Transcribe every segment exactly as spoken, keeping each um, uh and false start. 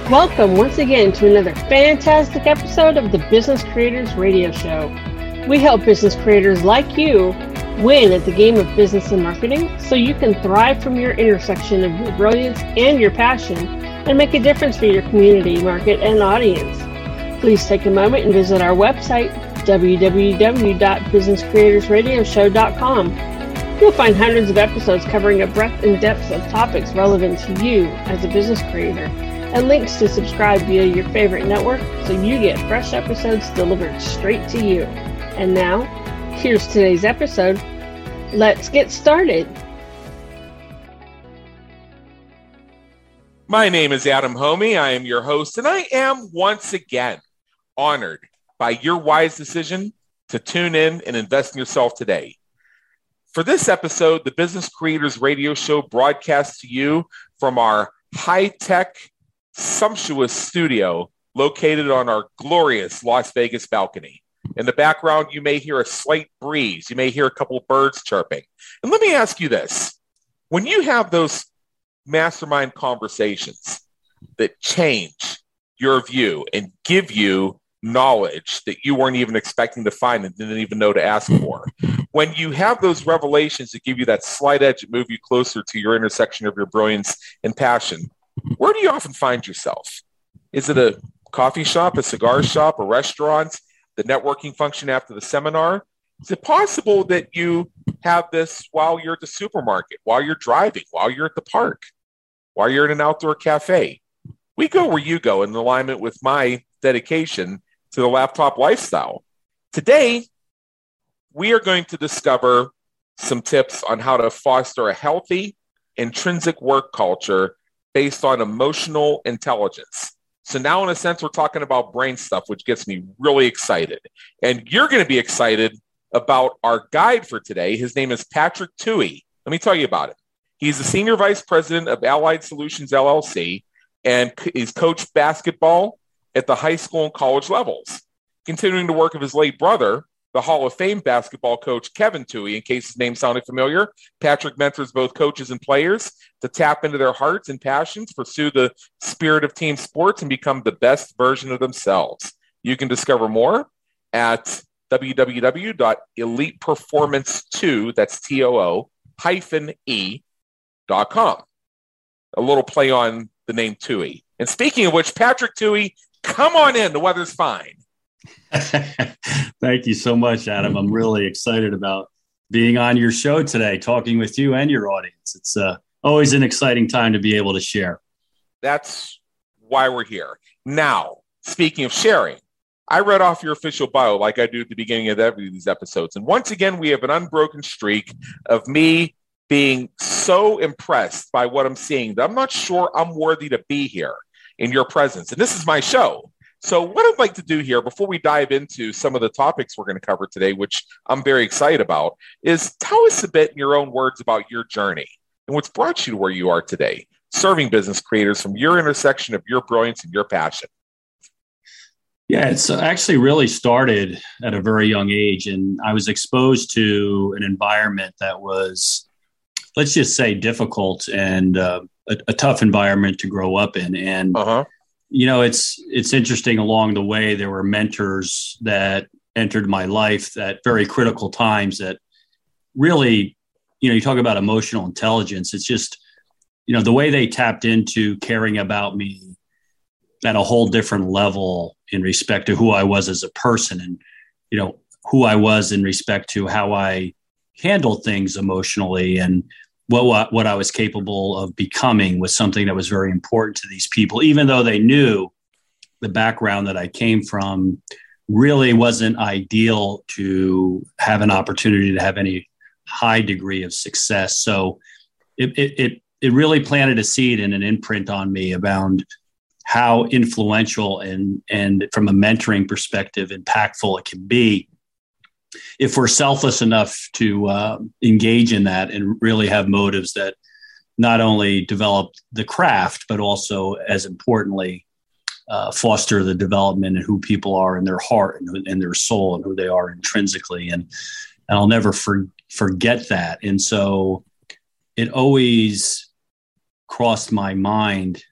Welcome once again to another fantastic episode of the Business Creators Radio Show. We help business creators like you win at the game of business and marketing so you can thrive from your intersection of your brilliance and your passion and make a difference for your community, market, and audience. Please take a moment and visit our website, w w w dot business creators radio show dot com. You'll find hundreds of episodes covering a breadth and depth of topics relevant to you as a business creator, and links to subscribe via your favorite network so you get fresh episodes delivered straight to you. And now, here's today's episode. Let's get started. My name is Adam Homey. I am your host, and I am once again honored by your wise decision to tune in and invest in yourself today. For this episode, the Business Creators Radio Show broadcasts to you from our high-tech, sumptuous studio located on our glorious Las Vegas balcony. In the background, you may hear a slight breeze. You may hear a couple birds chirping. And let me ask you this. When you have those mastermind conversations that change your view and give you knowledge that you weren't even expecting to find and didn't even know to ask for, when you have those revelations that give you that slight edge that move you closer to your intersection of your brilliance and passion, where do you often find yourself? Is it a coffee shop, a cigar shop, a restaurant, the networking function after the seminar? Is it possible that you have this while you're at the supermarket, while you're driving, while you're at the park, while you're in an outdoor cafe? We go where you go in alignment with my dedication to the laptop lifestyle. Today, we are going to discover some tips on how to foster a healthy, intrinsic work culture based on emotional intelligence. So now, in a sense, we're talking about brain stuff, which gets me really excited. And you're going to be excited about our guide for today. His name is Patrick Tuohy. Let me tell you about it. He's the Senior Vice President of Allied Solutions, L L C, and he's coached basketball at the high school and college levels. Continuing the work of his late brother, the Hall of Fame basketball coach Kevin Tuohy, in case his name sounded familiar, Patrick mentors both coaches and players to tap into their hearts and passions, pursue the spirit of team sports, and become the best version of themselves. You can discover more at w w w dot elite performance two, that's T O O, hyphen E, dot com. A little play on the name Tuohy. And speaking of which, Patrick Tuohy, come on in. The weather's fine. Thank you so much, Adam. I'm really excited about being on your show today, talking with you and your audience. It's uh, always an exciting time to be able to share. That's why we're here. Now, speaking of sharing, I read off your official bio like I do at the beginning of every of these episodes. And once again, we have an unbroken streak of me being so impressed by what I'm seeing that I'm not sure I'm worthy to be here in your presence. And this is my show. So what I'd like to do here before we dive into some of the topics we're going to cover today, which I'm very excited about, is tell us a bit in your own words about your journey and what's brought you to where you are today, serving business creators from your intersection of your brilliance and your passion. Yeah, it's actually really started at a very young age, and I was exposed to an environment that was, let's just say, difficult and uh, a, a tough environment to grow up in. And uh-huh. You know, it's it's interesting along the way, there were mentors that entered my life at very critical times that really, you know, you talk about emotional intelligence. It's just, you know, the way they tapped into caring about me at a whole different level in respect to who I was as a person and, you know, who I was in respect to how I handled things emotionally and what what I was capable of becoming was something that was very important to these people, even though they knew the background that I came from really wasn't ideal to have an opportunity to have any high degree of success. So it it it, it really planted a seed and an imprint on me about how influential and and from a mentoring perspective, impactful it can be if we're selfless enough to uh, engage in that and really have motives that not only develop the craft, but also, as importantly, uh, foster the development and who people are in their heart and, and their soul and who they are intrinsically. And, and I'll never for, forget that. And so it always crossed my mind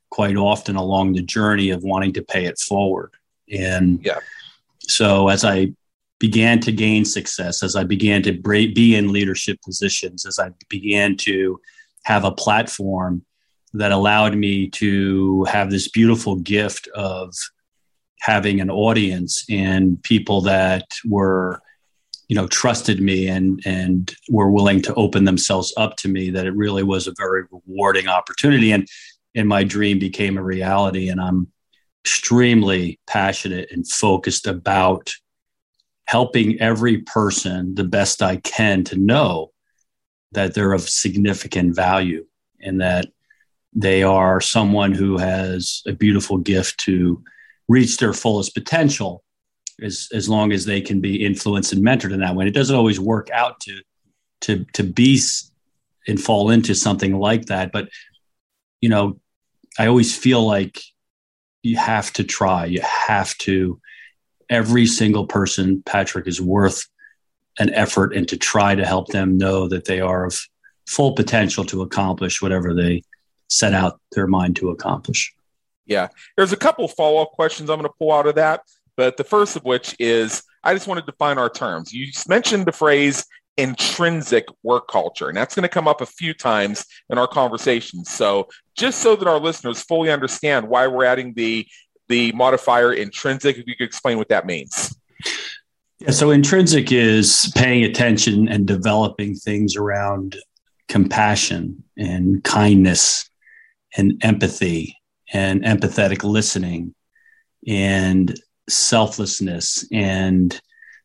quite often along the journey of wanting to pay it forward. And yeah. so as I began to gain success, as I began to be in leadership positions, as I began to have a platform that allowed me to have this beautiful gift of having an audience and people that were, you know, trusted me and, and were willing to open themselves up to me, that it really was a very rewarding opportunity. And, and my dream became a reality. And I'm extremely passionate and focused about helping every person the best I can to know that they're of significant value and that they are someone who has a beautiful gift to reach their fullest potential, as, as long as they can be influenced and mentored in that way. It doesn't always work out to, to, to be and fall into something like that. But, you know, I always feel like you have to try, you have to, every single person, Patrick, is worth an effort, and to try to help them know that they are of full potential to accomplish whatever they set out their mind to accomplish. Yeah. There's a couple follow-up questions I'm going to pull out of that, but the first of which is, I just want to define our terms. You mentioned the phrase intrinsic work culture, and that's going to come up a few times in our conversation. So just so that our listeners fully understand why we're adding the the modifier intrinsic, if you could explain what that means. Yeah, so intrinsic is paying attention and developing things around compassion and kindness and empathy and empathetic listening and selflessness and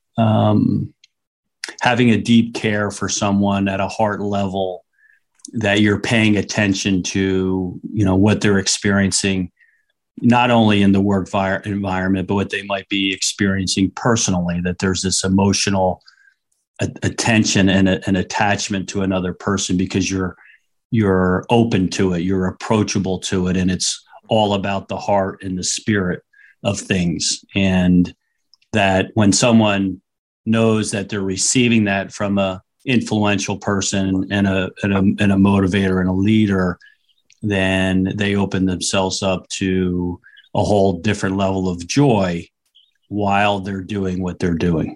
um, having a deep care for someone at a heart level, that you're paying attention to, you know, what they're experiencing, not only in the work vi- environment, but what they might be experiencing personally, that there's this emotional a- attention and a, an attachment to another person because you're, you're open to it, you're approachable to it. And it's all about the heart and the spirit of things. And that when someone knows that they're receiving that from a influential person and a, and a, and a motivator and a leader, then they open themselves up to a whole different level of joy while they're doing what they're doing.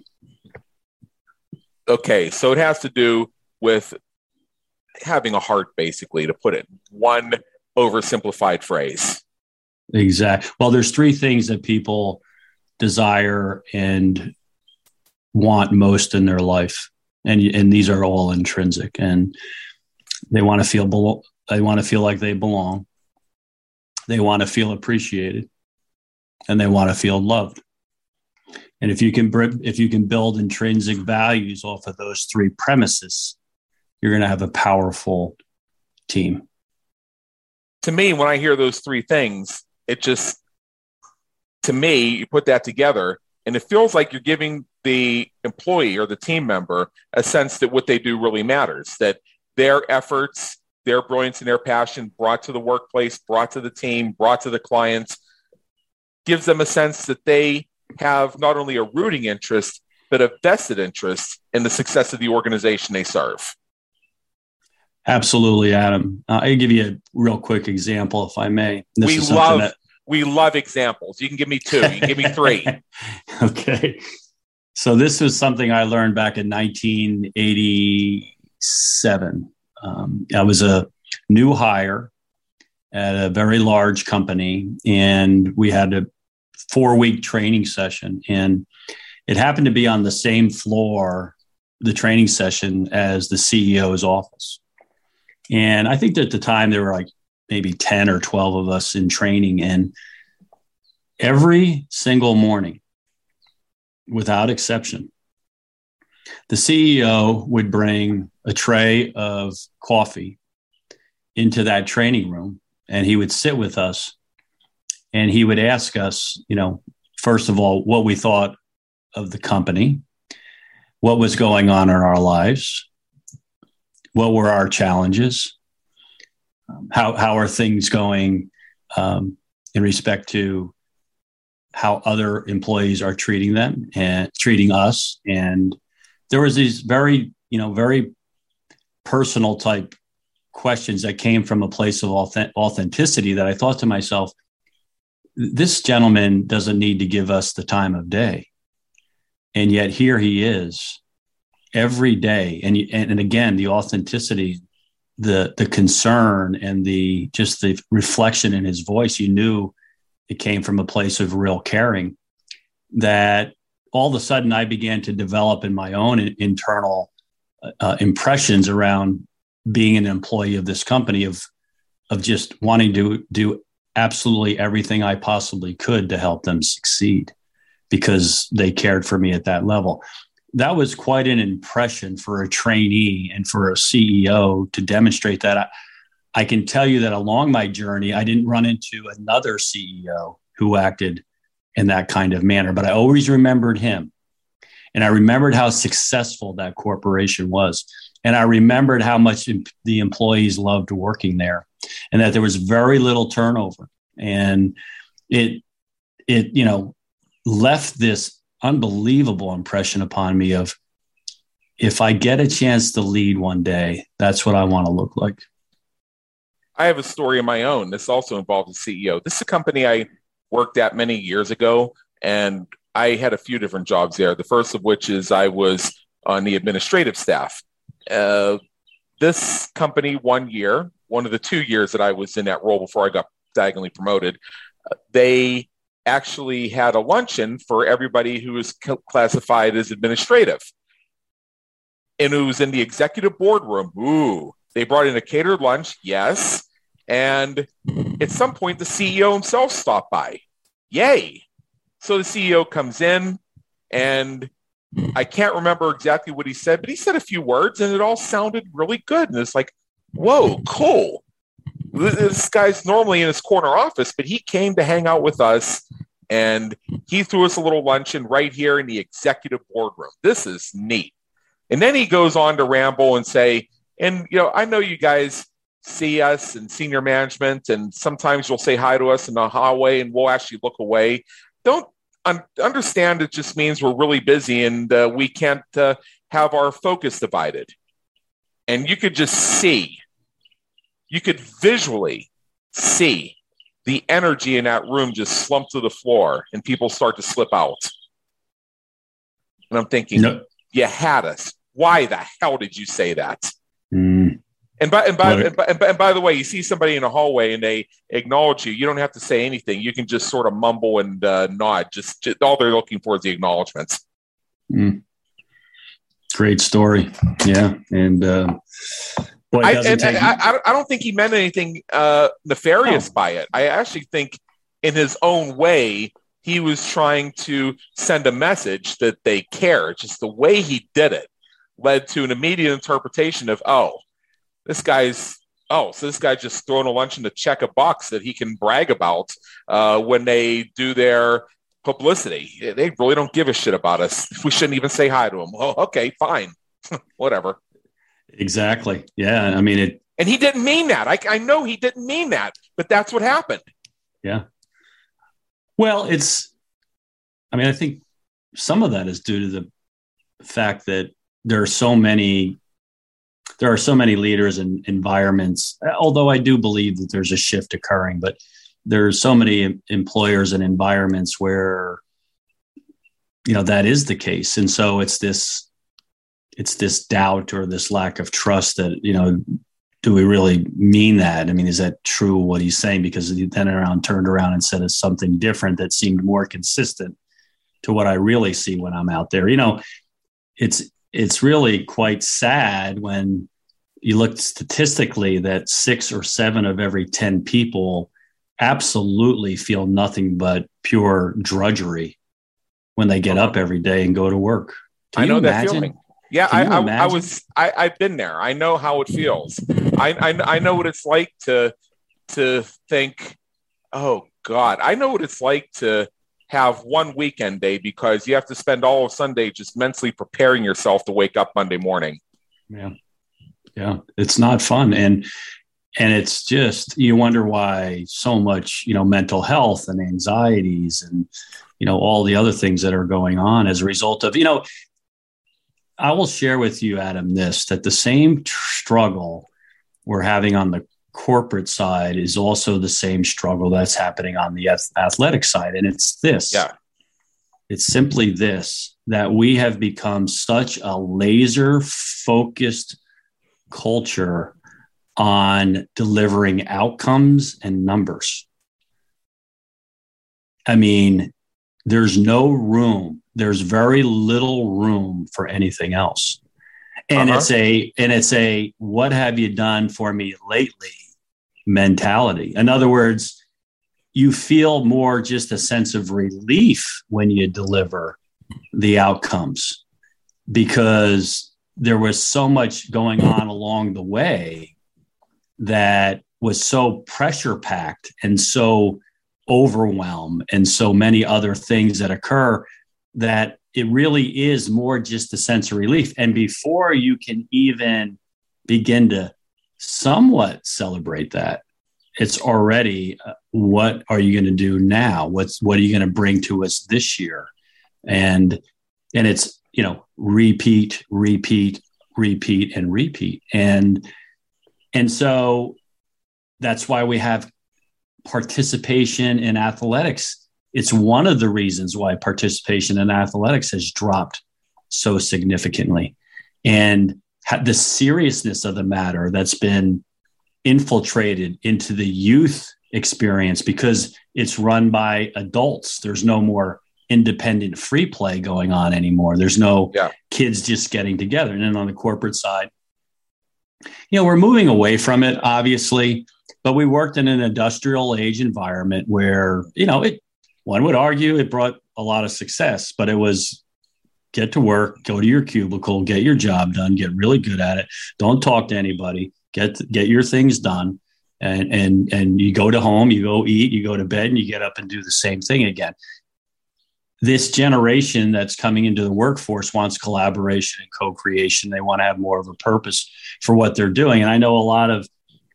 Okay, so it has to do with having a heart, basically, to put it one oversimplified phrase. Exactly. Well, there's three things that people desire and want most in their life, and and these are all intrinsic. And they want to feel below. They want to feel like they belong. They want to feel appreciated, and they want to feel loved. And if you can, if you can build intrinsic values off of those three premises, you're going to have a powerful team. To me, when I hear those three things, it just, to me, you put that together, and it feels like you're giving the employee or the team member a sense that what they do really matters, that their efforts, their brilliance and their passion brought to the workplace, brought to the team, brought to the clients, gives them a sense that they have not only a rooting interest, but a vested interest in the success of the organization they serve. Absolutely, Adam. Uh, I'll give you a real quick example, if I may. This we love that- we love examples. You can give me two. You can give me three. Okay. So this was something I learned back in nineteen eighty-seven. Um, I was a new hire at a very large company, and we had a four-week training session. And it happened to be on the same floor, the training session, as the C E O's office. And I think that at the time there were like maybe ten or twelve of us in training. And every single morning, without exception, the C E O would bring a tray of coffee into that training room, and he would sit with us, and he would ask us, you know, first of all, what we thought of the company, what was going on in our lives, what were our challenges, um, how how are things going um, in respect to how other employees are treating them and treating us. And there was these very, you know, very personal type questions that came from a place of authentic, authenticity that I thought to myself, this gentleman doesn't need to give us the time of day. And yet here he is every day. And, and, and again, the authenticity, the, the concern and the, just the reflection in his voice, you knew it came from a place of real caring, that all of a sudden I began to develop in my own internal uh, impressions around being an employee of this company, of, of just wanting to do absolutely everything I possibly could to help them succeed because they cared for me at that level. That was quite an impression for a trainee and for a C E O to demonstrate that. I, I can tell you that along my journey, I didn't run into another C E O who acted in that kind of manner, but I always remembered him. And I remembered how successful that corporation was. And I remembered how much the employees loved working there and that there was very little turnover. And it, it, you know, left this unbelievable impression upon me of, if I get a chance to lead one day, that's what I want to look like. I have a story of my own. This also involved a C E O. This is a company I worked at many years ago, and I had a few different jobs there. The first of which is I was on the administrative staff. Uh, this company, one year, one of the two years that I was in that role before I got diagonally promoted, uh, they actually had a luncheon for everybody who was c- classified as administrative. And it was in the executive boardroom. Ooh, they brought in a catered lunch, yes. And at some point, the C E O himself stopped by. Yay. So the C E O comes in, and I can't remember exactly what he said, but he said a few words, and it all sounded really good. And it's like, whoa, cool. This guy's normally in his corner office, but he came to hang out with us, and he threw us a little luncheon right here in the executive boardroom. This is neat. And then he goes on to ramble and say, and, you know, I know you guys see us in senior management, and sometimes you'll say hi to us in the hallway, and we'll actually look away. Don't un- understand it just means we're really busy, and uh, we can't uh, have our focus divided. And you could just see, you could visually see the energy in that room just slump to the floor, and people start to slip out. And I'm thinking, no. You had us. Why the hell did you say that? Mm. And by and by, and by and by and by the way, you see somebody in a hallway and they acknowledge you. You don't have to say anything. You can just sort of mumble and uh, nod. Just, just all they're looking for is the acknowledgments. Mm. Great story, yeah. And uh, boy, I, and take... I, I don't think he meant anything uh, nefarious no. by it. I actually think, in his own way, he was trying to send a message that they care. Just the way he did it led to an immediate interpretation of, oh, this guy's, oh, so this guy just throwing a luncheon to check a box that he can brag about uh, when they do their publicity. They really don't give a shit about us. We shouldn't even say hi to him. Oh, okay, fine. Whatever. Exactly. Yeah. I mean, it. And he didn't mean that. I, I know he didn't mean that, but that's what happened. Yeah. Well, it's, I mean, I think some of that is due to the fact that there are so many, there are so many leaders and environments, although I do believe that there's a shift occurring, but there's so many employers and environments where, you know, that is the case. And so it's this, it's this doubt or this lack of trust that, you know, do we really mean that? I mean, is that true what he's saying? Because he then around turned around and said it's something different that seemed more consistent to what I really see when I'm out there. You know, it's, it's really quite sad when you look statistically that six or seven of every ten people absolutely feel nothing but pure drudgery when they get up every day and go to work. Do I know that imagine? feeling. Yeah, I, I, I was. I, I've been there. I know how it feels. I, I I know what it's like to to think, oh God. I know what it's like to have one weekend day because you have to spend all of Sunday just mentally preparing yourself to wake up Monday morning. Yeah, yeah, it's not fun, and and it's just you wonder why so much you know mental health and anxieties and you know all the other things that are going on as a result of you know. I will share with you, Adam, this, that the same tr- struggle we're having on the corporate side is also the same struggle that's happening on the athletic side. And it's this. Yeah. It's simply this, that we have become such a laser focused culture on delivering outcomes and numbers. I mean, there's no room. There's very little room for anything else. And uh-huh. it's a, and it's a, what have you done for me lately mentality. In other words, you feel more just a sense of relief when you deliver the outcomes, because there was so much going on along the way that was so pressure packed and so overwhelmed and so many other things that occur that it really is more just a sense of relief. And before you can even begin to somewhat celebrate that, it's already uh, what are you going to do now? What's what are you going to bring to us this year? And and it's, you know, repeat, repeat, repeat, and repeat. And and so that's why we have participation in athletics. It's one of the reasons why participation in athletics has dropped so significantly. And the seriousness of the matter that's been infiltrated into the youth experience, because it's run by adults. There's no more independent free play going on anymore. There's no yeah. kids just getting together. And then on the corporate side, you know, we're moving away from it, obviously, but we worked in an industrial age environment where, you know, it, one would argue it brought a lot of success, but it was get to work, go to your cubicle, get your job done, get really good at it. Don't talk to anybody. Get get your things done, and and and you go to home, you go eat, you go to bed, and you get up and do the same thing again. This generation that's coming into the workforce wants collaboration and co-creation. They want to have more of a purpose for what they're doing. And I know a lot of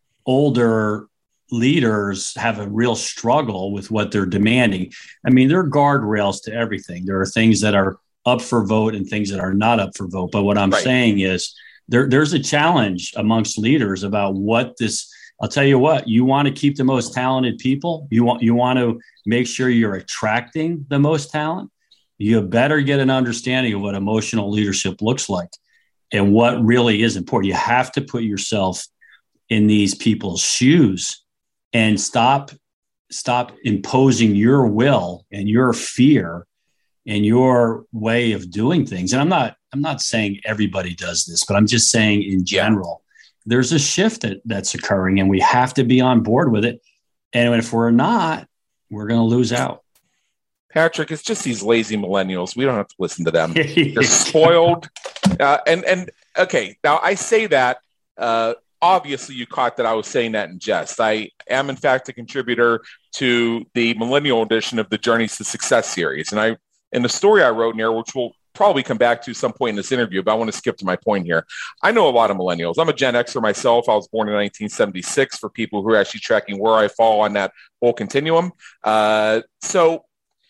older leaders have a real struggle with what they're demanding. I mean, there are guardrails to everything. There are things that are up for vote and things that are not up for vote. But what I'm right. saying is, There, there's a challenge amongst leaders about what this, I'll tell you what, you want to keep the most talented people. You want, you want to make sure you're attracting the most talent. You better get an understanding of what emotional leadership looks like and what really is important. You have to put yourself in these people's shoes and stop, stop imposing your will and your fear and your way of doing things. And I'm not, I'm not saying everybody does this, but I'm just saying in general, there's a shift that, that's occurring and we have to be on board with it. And if we're not, we're going to lose out. Patrick, it's just these lazy millennials. We don't have to listen to them. They're spoiled. Uh, and, and okay, now I say that, uh, obviously you caught that I was saying that in jest. I am in fact a contributor to the millennial edition of the Journeys to Success series. And I, in the story I wrote in there, which will probably come back to some point in this interview, but I want to skip to my point here. I know a lot of millennials. I'm a Gen Xer myself. I was born in nineteen seventy-six for people who are actually tracking where I fall on that whole continuum. Uh, so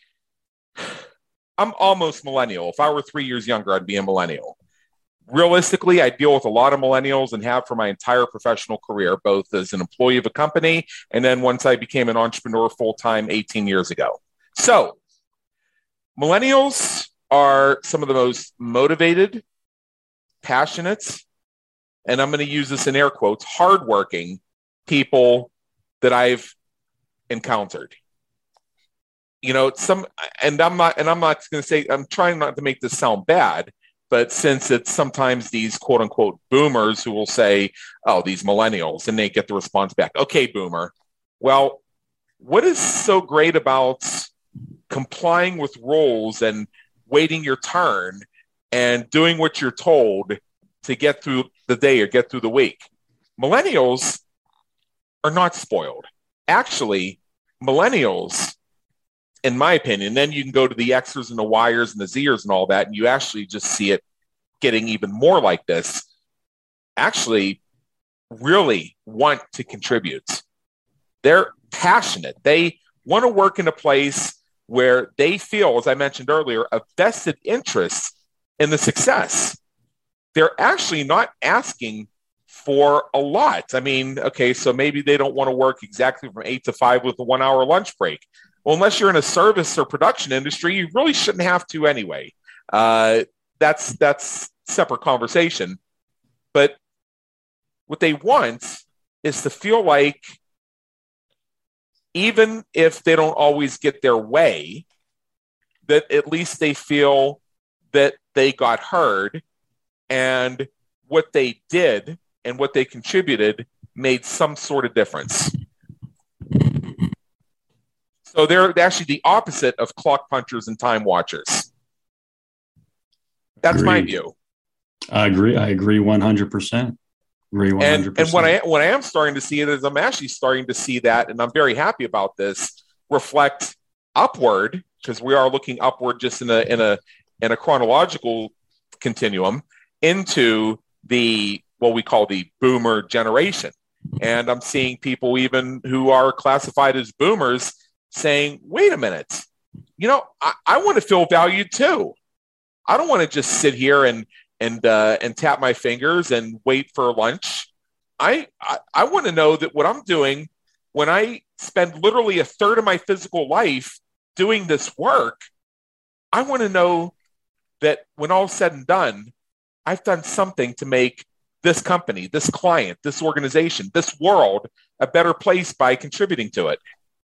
I'm almost millennial. If I were three years younger, I'd be a millennial. Realistically, I deal with a lot of millennials and have for my entire professional career, both as an employee of a company and then once I became an entrepreneur full-time eighteen years ago. So millennials are some of the most motivated, passionate, and I'm going to use this in air quotes, hardworking people that I've encountered. You know, some, and I'm not, and I'm not going to say, I'm trying not to make this sound bad, but since it's sometimes these quote unquote boomers who will say, oh, these millennials, and they get the response back, okay, boomer. Well, what is so great about complying with rules and waiting your turn and doing what you're told to get through the day or get through the week? Millennials are not spoiled. Actually, millennials, in my opinion, then you can go to the Xers and the Yers and the Zers and all that, and you actually just see it getting even more like this, actually really want to contribute. They're passionate. They want to work in a place where they feel, as I mentioned earlier, a vested interest in the success. They're actually not asking for a lot. I mean, okay, so maybe they don't want to work exactly from eight to five with a one hour lunch break. Well, unless you're in a service or production industry, you really shouldn't have to anyway. Uh, that's that's separate conversation. But what they want is to feel like even if they don't always get their way, that at least they feel that they got heard and what they did and what they contributed made some sort of difference. So they're actually the opposite of clock punchers and time watchers. That's Agreed. my view. I agree. I agree one hundred percent. Agree one hundred percent. And, and what, I, what I am starting to see is I'm actually starting to see that, and I'm very happy about this, reflect upward, because we are looking upward just in a in a in a chronological continuum into the what we call the boomer generation. And I'm seeing people even who are classified as boomers saying, wait a minute, you know, I, I want to feel valued too. I don't want to just sit here and and uh, and tap my fingers and wait for lunch. I, I I want to know that what I'm doing when I spend literally a third of my physical life doing this work, I want to know that when all is said and done, I've done something to make this company, this client, this organization, this world a better place by contributing to it.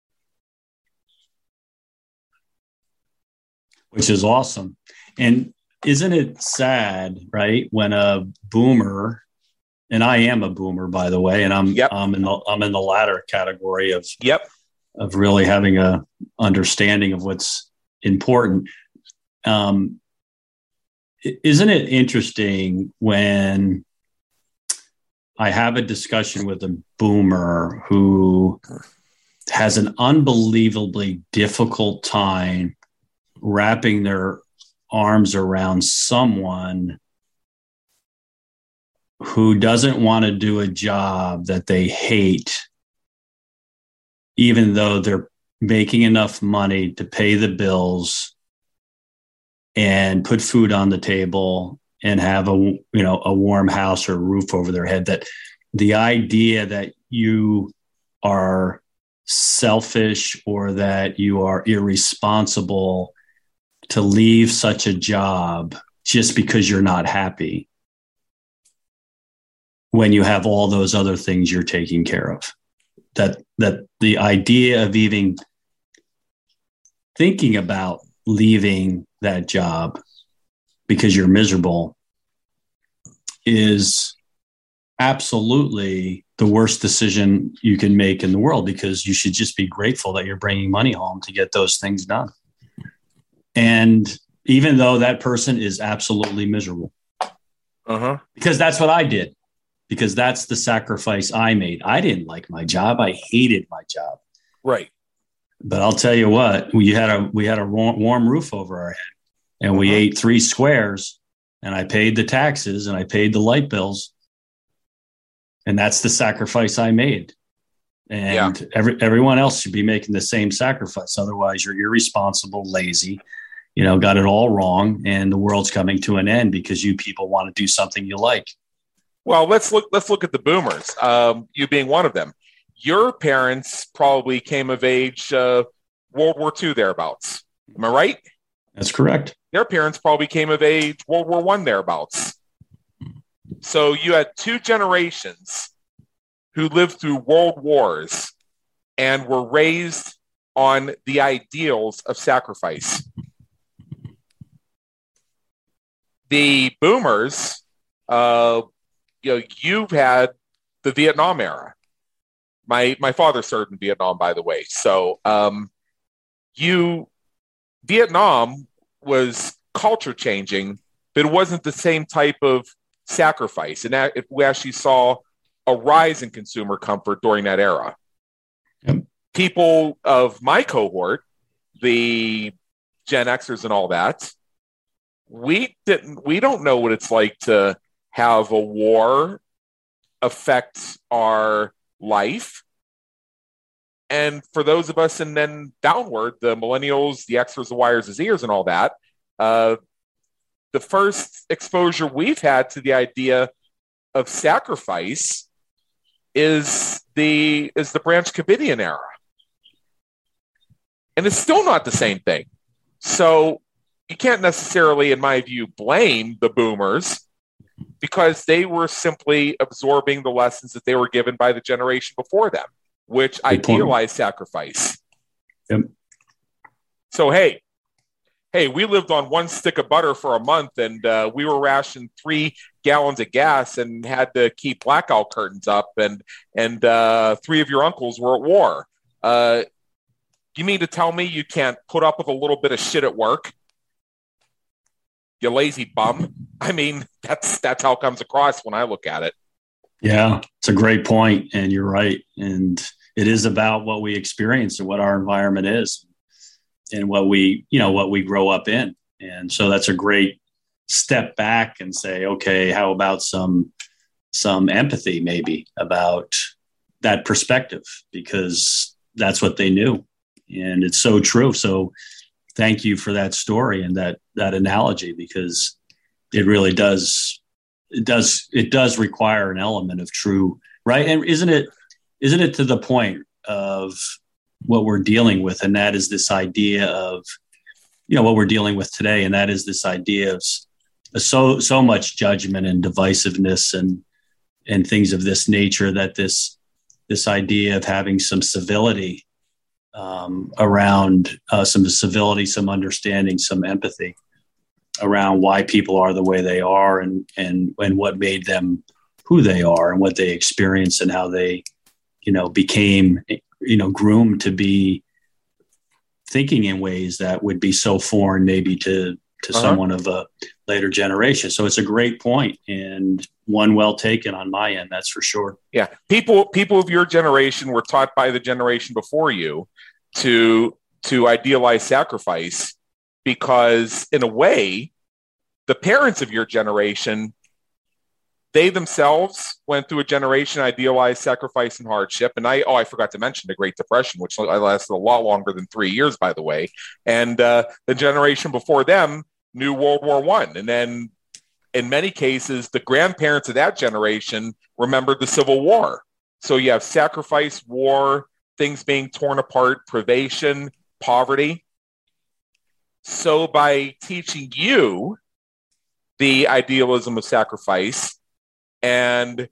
Which is awesome. And isn't it sad, right, when a boomer, and I am a boomer, by the way, and I'm yep. I'm in the I'm in the latter category of yep. of really having a understanding of what's important. Um, isn't it interesting when I have a discussion with a boomer who has an unbelievably difficult time wrapping their arms around someone who doesn't want to do a job that they hate, even though they're making enough money to pay the bills and put food on the table and have a, you know, a warm house or a roof over their head. That the idea that you are selfish or that you are irresponsible to leave such a job just because you're not happy when you have all those other things you're taking care of. That that the idea of even thinking about leaving that job because you're miserable is absolutely the worst decision you can make in the world, because you should just be grateful that you're bringing money home to get those things done. And even though that person is absolutely miserable, uh-huh. because that's what I did, because that's the sacrifice I made. I didn't like my job. I hated my job. Right. But I'll tell you what, we had a, we had a warm roof over our head, and uh-huh. we ate three squares, and I paid the taxes and I paid the light bills. And that's the sacrifice I made. And yeah. every, everyone else should be making the same sacrifice. Otherwise, you're irresponsible, lazy, you know, got it all wrong, and the world's coming to an end because you people want to do something you like. Well, let's look. Let's look at the boomers. Um, you being one of them. Your parents probably came of age uh, World War Two thereabouts. Am I right? That's correct. Their parents probably came of age World War One thereabouts. So you had two generations who lived through world wars and were raised on the ideals of sacrifice. The boomers, uh, you know, you've had the Vietnam era. My my father served in Vietnam, by the way. So um, you, Vietnam was culture changing, but it wasn't the same type of sacrifice. And that, we actually saw a rise in consumer comfort during that era. Yep. People of my cohort, the Gen Xers and all that, we didn't, we don't know what it's like to have a war affect our life. And for those of us, and then downward, the millennials, the Xers, the Yers, the Zers, and all that, uh, the first exposure we've had to the idea of sacrifice is the is the Branch Covidian era. And it's still not the same thing. So you can't necessarily, in my view, blame the boomers, because they were simply absorbing the lessons that they were given by the generation before them, which idealized sacrifice. Yep. So, hey, hey, we lived on one stick of butter for a month, and uh, we were rationed three gallons of gas and had to keep blackout curtains up, and and uh, three of your uncles were at war. Uh, you mean to tell me you can't put up with a little bit of shit at work? You lazy bum. I mean, that's that's how it comes across when I look at it. Yeah, it's a great point, and you're right. And it is about what we experience and what our environment is, and what we, you know, what we grow up in. And so that's a great step back and say, okay, how about some some empathy maybe about that perspective, because that's what they knew. And it's so true. So thank you for that story and that that analogy, because it really does it does it does require an element of true, right? And isn't it isn't it to the point of what we're dealing with, and that is this idea of, you know, what we're dealing with today, and that is this idea of so so much judgment and divisiveness and and things of this nature, that this this idea of having some civility um, around uh, some civility, some understanding, some empathy around why people are the way they are, and and and what made them who they are, and what they experienced, and how they, you know, became, you know, groomed to be thinking in ways that would be so foreign maybe to to uh-huh. someone of a later generation. So it's a great point, and one well taken on my end, that's for sure. Yeah. People people of your generation were taught by the generation before you to to idealize sacrifice, because in a way, the parents of your generation, they themselves went through a generation idealized sacrifice and hardship. And I, oh, I forgot to mention the Great Depression, which lasted a lot longer than three years, by the way. And uh, the generation before them knew World War One. And then in many cases, the grandparents of that generation remembered the Civil War. So you have sacrifice, war, things being torn apart, privation, poverty. So by teaching you the idealism of sacrifice and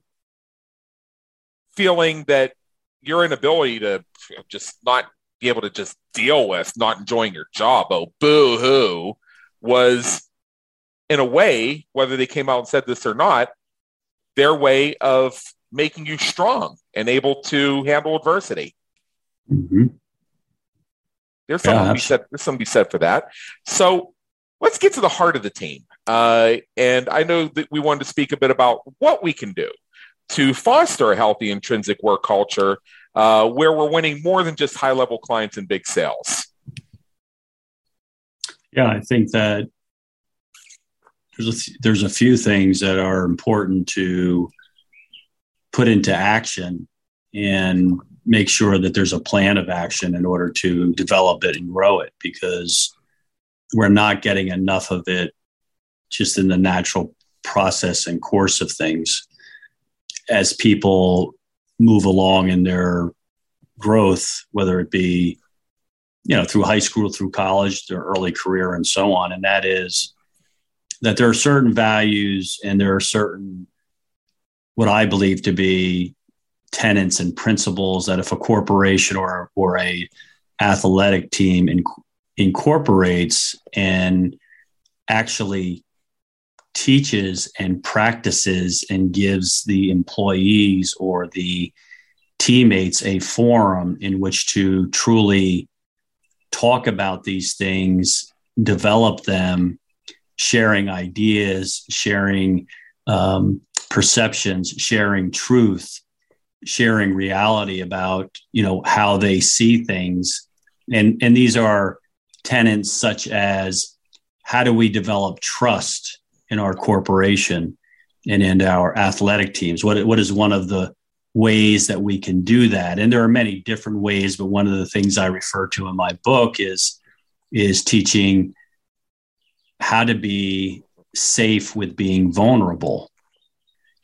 feeling that your inability to just not be able to just deal with not enjoying your job, oh, boo-hoo, was, in a way, whether they came out and said this or not, their way of making you strong and able to handle adversity. Mm-hmm. There's something, yeah, to be said, there's something to be said for that. So let's get to the heart of the team. Uh, and I know that we wanted to speak a bit about what we can do to foster a healthy intrinsic work culture uh, where we're winning more than just high-level clients and big sales. Yeah, I think that there's a, there's a few things that are important to put into action and make sure that there's a plan of action in order to develop it and grow it, because we're not getting enough of it just in the natural process and course of things. As people move along in their growth, whether it be, you know, through high school, through college, their early career, and so on. And that is that there are certain values and there are certain, what I believe to be, tenets and principles that if a corporation or or a athletic team in, incorporates and actually teaches and practices and gives the employees or the teammates a forum in which to truly talk about these things, develop them, sharing ideas, sharing um, perceptions, sharing truth, sharing reality about, you know, how they see things. And, and these are tenets such as, how do we develop trust in our corporation and in our athletic teams? What, what is one of the ways that we can do that? And there are many different ways, but one of the things I refer to in my book is, is teaching how to be safe with being vulnerable.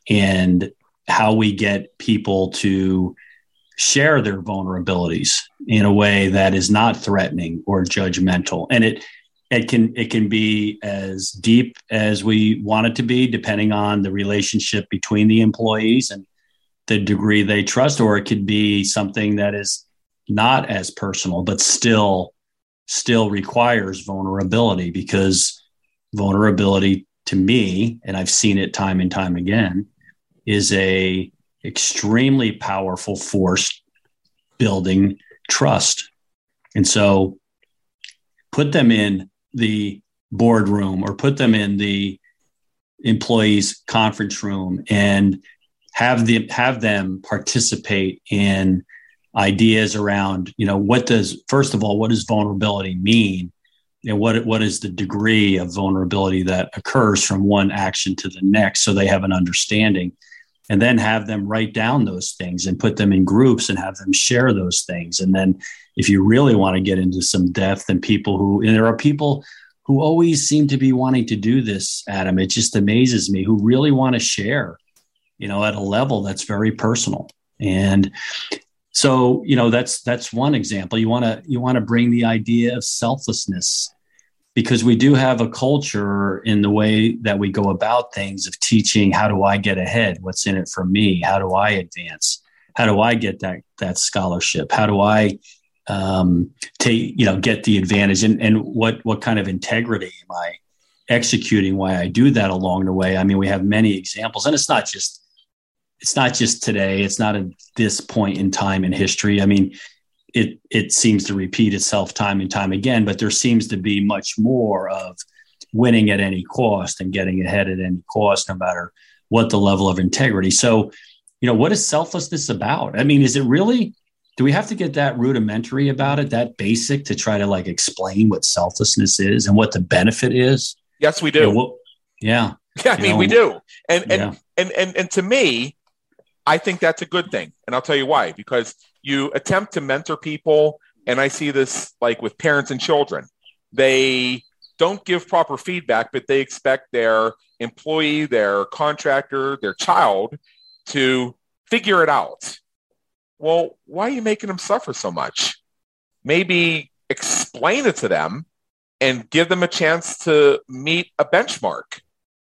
and how we get people to share their vulnerabilities in a way that is not threatening or judgmental. And it it can it can be as deep as we want it to be, depending on the relationship between the employees and the degree they trust, or it could be something that is not as personal, but still still requires vulnerability, because vulnerability to me, and I've seen it time and time again, is a extremely powerful force building trust. And so put them in the boardroom or put them in the employees conference room and have the have them participate in ideas around, you know, what does, first of all, what does vulnerability mean? And what, what is the degree of vulnerability that occurs from one action to the next, so they have an understanding, and then have them write down those things and put them in groups and have them share those things. And then if you really want to get into some depth, and people who, and there are people who always seem to be wanting to do this, Adam, it just amazes me, who really want to share, you know, at a level that's very personal. And so, you know, that's, that's one example. You want to, you want to bring the idea of selflessness, because we do have a culture in the way that we go about things of teaching, how do I get ahead? What's in it for me? How do I advance? How do I get that, that scholarship? How do I um, take, you know, get the advantage? And, and what, what kind of integrity am I executing while I do that along the way? I mean, we have many examples, and it's not just, it's not just today. It's not at this point in time in history. I mean, it it seems to repeat itself time and time again, but there seems to be much more of winning at any cost and getting ahead at any cost, no matter what the level of integrity. So, you know, what is selflessness about? I mean, is it really, do we have to get that rudimentary about it, that basic, to try to like explain what selflessness is and what the benefit is? Yes, we do. You know, what, yeah. Yeah, I mean, know, we do. And, and, yeah. and, and, and to me, I think that's a good thing. And I'll tell you why, because you attempt to mentor people. And I see this like with parents and children. They don't give proper feedback, but they expect their employee, their contractor, their child to figure it out. Well, why are you making them suffer so much? Maybe explain it to them and give them a chance to meet a benchmark.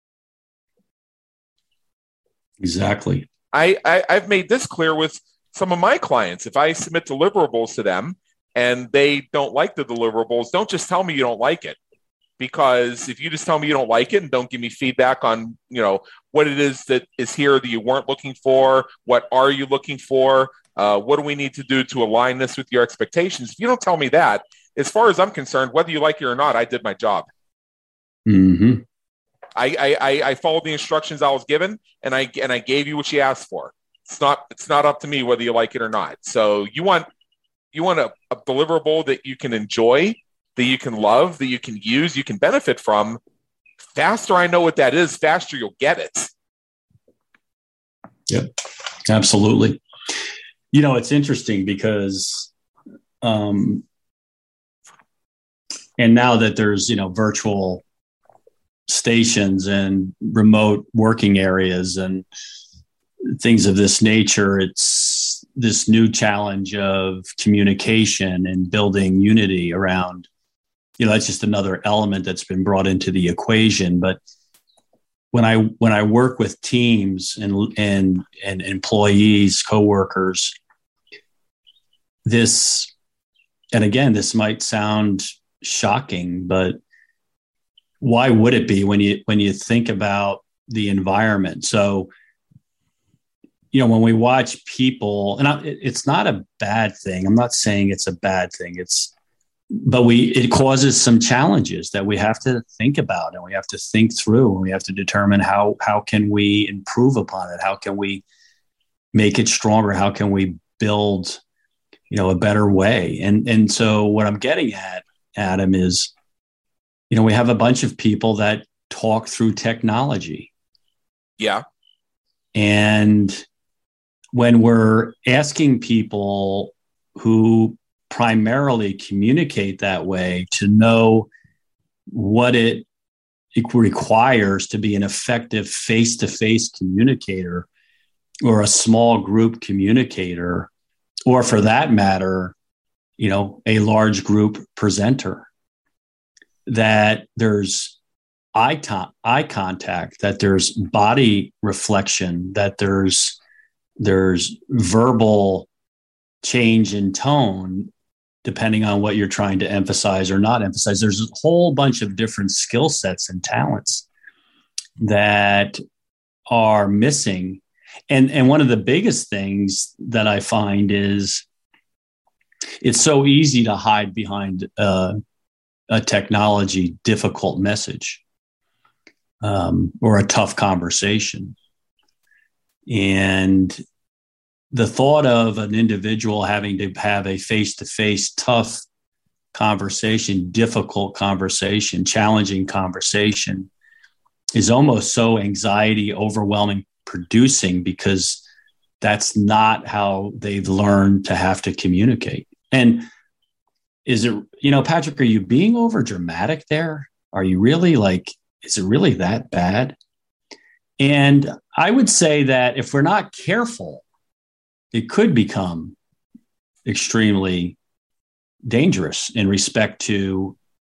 Exactly. I, I, I've made this clear with some of my clients. If I submit deliverables to them and they don't like the deliverables, don't just tell me you don't like it. Because if you just tell me you don't like it and don't give me feedback on, you know, what it is that is here that you weren't looking for, what are you looking for, uh, what do we need to do to align this with your expectations? If you don't tell me that, as far as I'm concerned, whether you like it or not, I did my job. Mm-hmm. I, I, I followed the instructions I was given, and I and I gave you what you asked for. It's not it's not up to me whether you like it or not. So you want you want a, a deliverable that you can enjoy, that you can love, that you can use, you can benefit from. Faster I know what that is, faster you'll get it. Yep, absolutely. You know, it's interesting because, um, and now that there's, you know, virtual stations and remote working areas and things of this nature, it's this new challenge of communication and building unity around, you know, that's just another element that's been brought into the equation. But when I when I work with teams and and and employees, coworkers, this, and again, this might sound shocking, but why would it be when you when you think about the environment? So, you know, when we watch people, and I, it's not a bad thing. I'm not saying it's a bad thing. It's, but we it causes some challenges that we have to think about, and we have to think through, and we have to determine how how can we improve upon it? How can we make it stronger? How can we build, you know, a better way? And and so what I'm getting at, Adam, is, you know, we have a bunch of people that talk through technology. Yeah. And when we're asking people who primarily communicate that way to know what it it requires to be an effective face-to-face communicator or a small group communicator, or for that matter, you know, a large group presenter, that there's eye, to- eye contact, that there's body reflection, that there's there's verbal change in tone, depending on what you're trying to emphasize or not emphasize. There's a whole bunch of different skill sets and talents that are missing. And, and one of the biggest things that I find is it's so easy to hide behind uh, a technology difficult message um, or a tough conversation. And the thought of an individual having to have a face-to-face tough conversation, difficult conversation, challenging conversation is almost so anxiety, overwhelming, producing, because that's not how they've learned to have to communicate. And is it, you know, Patrick, are you being over dramatic there? Are you really like, is it really that bad? And I would say that if we're not careful, it could become extremely dangerous in respect to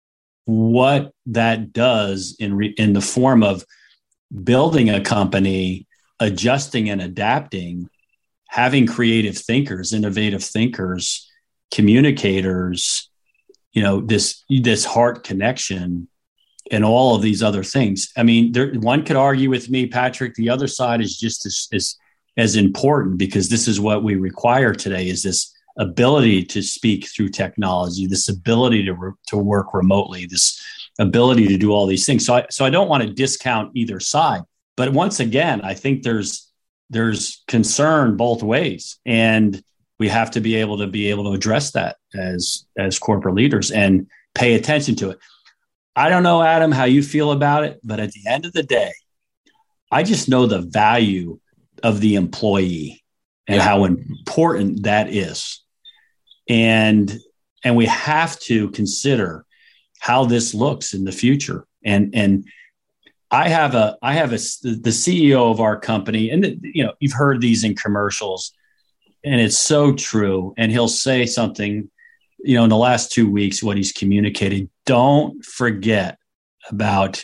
what that does in re- in the form of building a company, adjusting and adapting, having creative thinkers, innovative thinkers, communicators, you know, this this heart connection and all of these other things. I mean, there, one could argue with me, Patrick, the other side is just as, as as important, because this is what we require today, is this ability to speak through technology, this ability to, re- to work remotely, this ability to do all these things. So I, so I don't want to discount either side, but once again, I think there's, there's concern both ways, and we have to be able to be able to address that as, as corporate leaders and pay attention to it. I don't know, Adam, how you feel about it, but at the end of the day, I just know the value of the employee and yeah. how important that is. And, and we have to consider how this looks in the future. And, and I have a, I have a, the C E O of our company, and the, you know, you've heard these in commercials, and it's so true. And he'll say something, you know, in the last two weeks, what he's communicated, don't forget about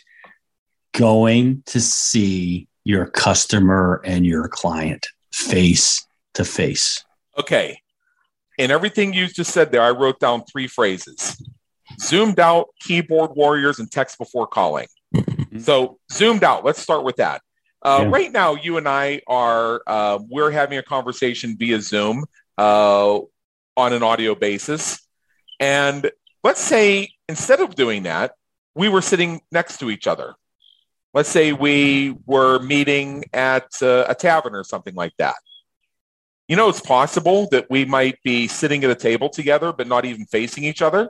going to see your customer and your client face to face. Okay. And everything you just said there, I wrote down three phrases: zoomed out, keyboard warriors, and text before calling. So zoomed out, let's start with that. Uh, yeah. Right now, you and I are, uh, we're having a conversation via Zoom uh, on an audio basis. And let's say instead of doing that, we were sitting next to each other. Let's say we were meeting at uh, a tavern or something like that. You know, it's possible that we might be sitting at a table together, but not even facing each other.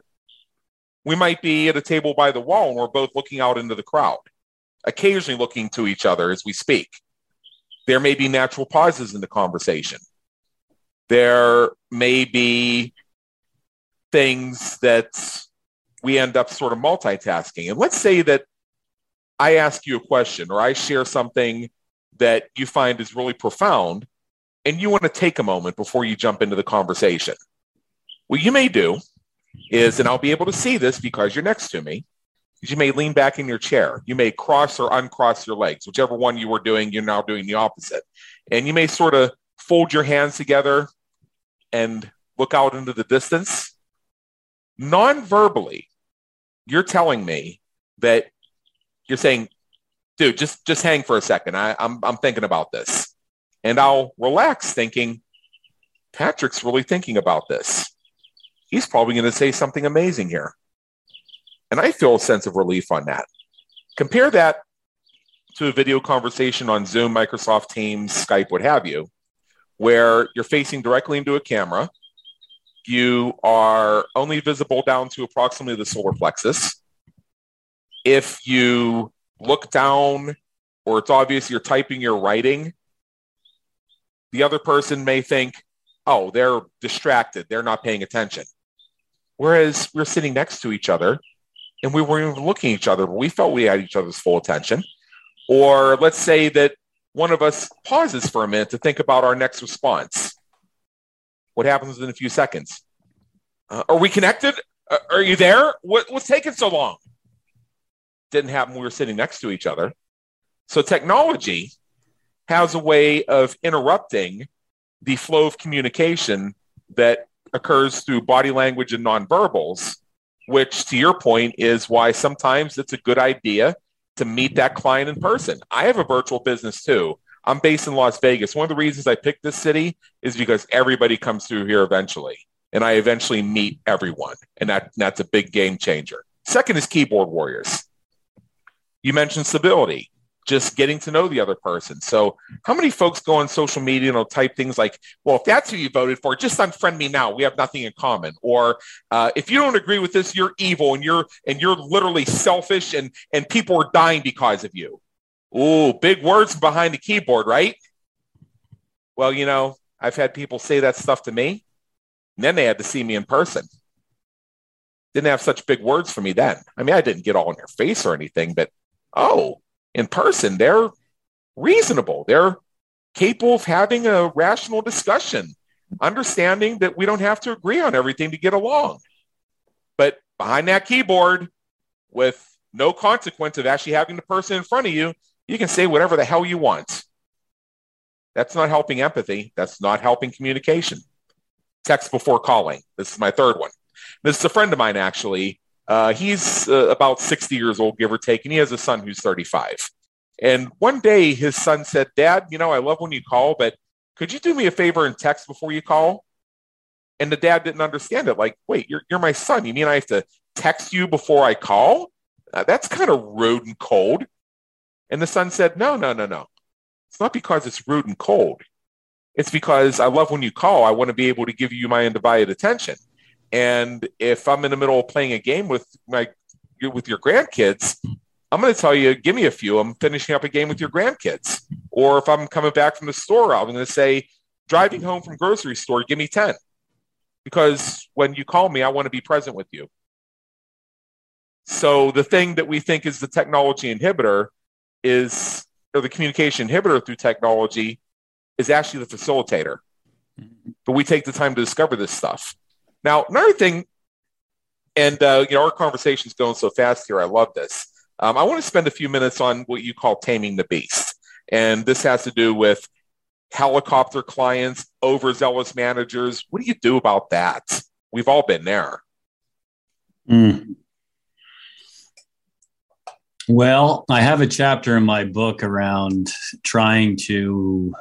We might be at a table by the wall, and we're both looking out into the crowd, occasionally looking to each other as we speak. There may be natural pauses in the conversation. There may be things that we end up sort of multitasking. And let's say that I ask you a question, or I share something that you find is really profound, and you want to take a moment before you jump into the conversation. What you may do is, and I'll be able to see this because you're next to me, is you may lean back in your chair. You may cross or uncross your legs, whichever one you were doing, you're now doing the opposite. And you may sort of fold your hands together and look out into the distance. Non-verbally, you're telling me that you're saying, dude, just, just hang for a second. I, I'm, I'm thinking about this. And I'll relax thinking, Patrick's really thinking about this. He's probably going to say something amazing here. And I feel a sense of relief on that. Compare that to a video conversation on Zoom, Microsoft Teams, Skype, what have you, where you're facing directly into a camera. You are only visible down to approximately the solar plexus. If you look down, or it's obvious you're typing or writing, the other person may think, oh, they're distracted. They're not paying attention. Whereas we're sitting next to each other, and we weren't even looking at each other, but we felt we had each other's full attention. Or let's say that one of us pauses for a minute to think about our next response. What happens in a few seconds? Uh, are we connected? Uh, are you there? What, what's taking so long? Didn't happen when we were sitting next to each other. So technology has a way of interrupting the flow of communication that occurs through body language and nonverbals, which, to your point, is why sometimes it's a good idea to meet that client in person. I have a virtual business too. I'm based in Las Vegas. One of the reasons I picked this city is because everybody comes through here eventually, and I eventually meet everyone, and that, that's a big game changer. Second is keyboard warriors. You mentioned stability, just getting to know the other person. So how many folks go on social media and will type things like, well, if that's who you voted for, just unfriend me now. We have nothing in common. Or uh, if you don't agree with this, you're evil and you're and you're literally selfish and, and people are dying because of you. Ooh, big words behind the keyboard, right? Well, you know, I've had people say that stuff to me, and then they had to see me in person. Didn't have such big words for me then. I mean, I didn't get all in their face or anything, but oh, in person, they're reasonable. They're capable of having a rational discussion, understanding that we don't have to agree on everything to get along. But behind that keyboard, with no consequence of actually having the person in front of you, you can say whatever the hell you want. That's not helping empathy. That's not helping communication. Text before calling. This is my third one. This is a friend of mine, actually. Uh, he's uh, about sixty years old, give or take, and he has a son who's thirty-five. And one day his son said, Dad, you know, I love when you call, but could you do me a favor and text before you call? And the dad didn't understand it. Like, wait, you're, you're my son. You mean I have to text you before I call? Uh, that's kind of rude and cold. And the son said, no, no, no, no. It's not because it's rude and cold. It's because I love when you call. I want to be able to give you my undivided attention. And if I'm in the middle of playing a game with my with your grandkids, I'm going to tell you, give me a few. I'm finishing up a game with your grandkids. Or if I'm coming back from the store, I'm going to say, driving home from grocery store, give me ten. Because when you call me, I want to be present with you. So the thing that we think is the technology inhibitor is, or the communication inhibitor through technology, is actually the facilitator. But we take the time to discover this stuff. Now, another thing, and uh, you know, our conversation's going so fast here. I love this. Um, I want to spend a few minutes on what you call taming the beast. And this has to do with helicopter clients, overzealous managers. What do you do about that? We've all been there. Mm. Well, I have a chapter in my book around trying to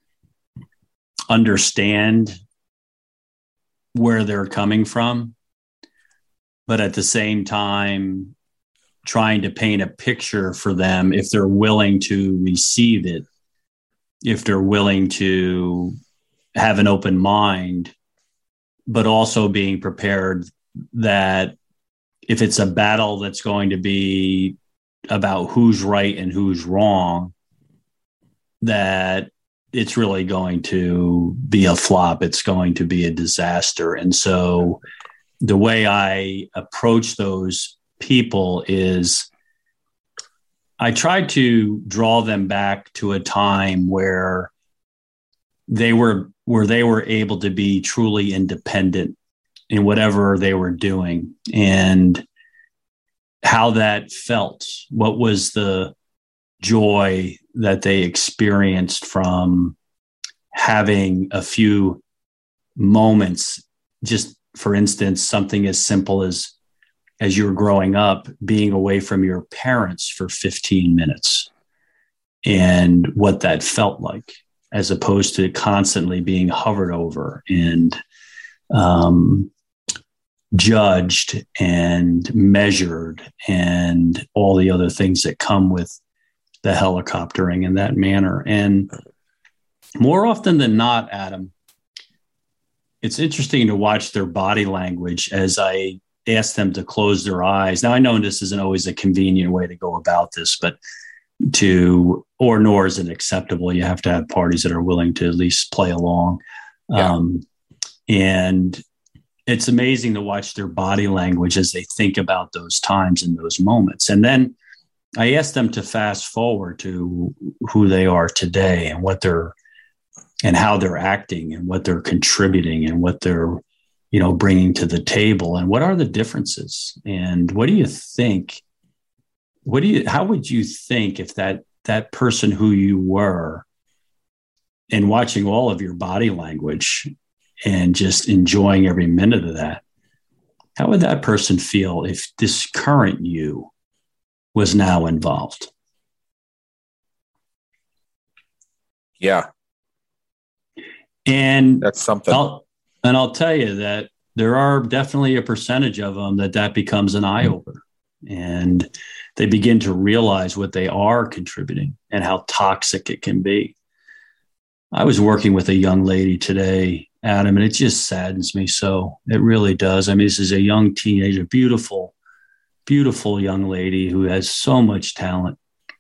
understand where they're coming from, but at the same time, trying to paint a picture for them if they're willing to receive it, if they're willing to have an open mind, but also being prepared that if it's a battle that's going to be about who's right and who's wrong, that it's really going to be a flop. It's going to be a disaster. And so the way I approach those people is I try to draw them back to a time where they were where they were able to be truly independent in whatever they were doing, and how that felt. What was the joy that they experienced from having a few moments, just for instance, something as simple as as you were growing up, being away from your parents for fifteen minutes, and what that felt like, as opposed to constantly being hovered over and um, judged and measured and all the other things that come with the helicoptering in that manner. And more often than not, Adam, it's interesting to watch their body language as I ask them to close their eyes. Now, I know this isn't always a convenient way to go about this, but to, or nor is it acceptable. You have to have parties that are willing to at least play along. Yeah. Um, and it's amazing to watch their body language as they think about those times and those moments. And then I asked them to fast forward to who they are today and what they're, and how they're acting and what they're contributing and what they're, you know, bringing to the table, and what are the differences, and what do you think, what do you, how would you think if that, that person who you were, and watching all of your body language and just enjoying every minute of that, how would that person feel if this current you was now involved? Yeah. And that's something. I'll, and I'll tell you that there are definitely a percentage of them that that becomes an eye opener, and they begin to realize what they are contributing and how toxic it can be. I was working with a young lady today, Adam, and it just saddens me so. It really does. I mean, this is a young teenager, beautiful, beautiful young lady who has so much talent,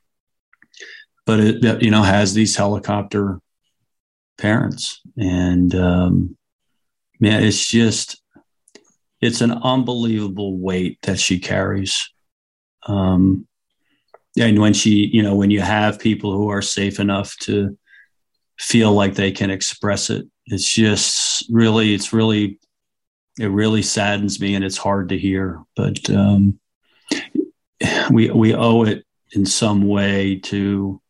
but it, you know, has these helicopter parents. And um, man, it's just, it's an unbelievable weight that she carries. Um, and when she, you know, when you have people who are safe enough to feel like they can express it, it's just really, it's really, it really saddens me, and it's hard to hear, but um, we, we owe it in some way to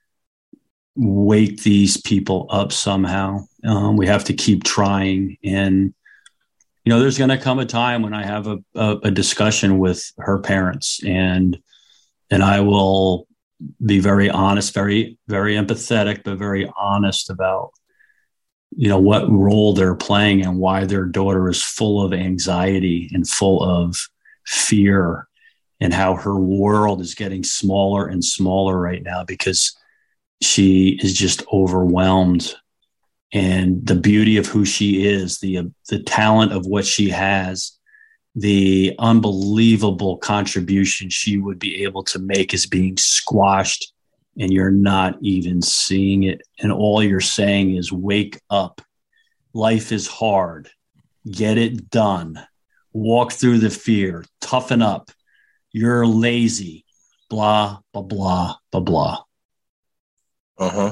wake these people up somehow. Um, we have to keep trying. And, you know, there's going to come a time when I have a, a, a discussion with her parents, and, and I will be very honest, very, very empathetic, but very honest about, you know, what role they're playing and why their daughter is full of anxiety and full of fear, and how her world is getting smaller and smaller right now because she is just overwhelmed. And the beauty of who she is, the, the talent of what she has, the unbelievable contribution she would be able to make is being squashed, and you're not even seeing it. And all you're saying is, wake up. Life is hard. Get it done. Walk through the fear. Toughen up. You're lazy. Blah, blah, blah, blah, blah. Uh-huh.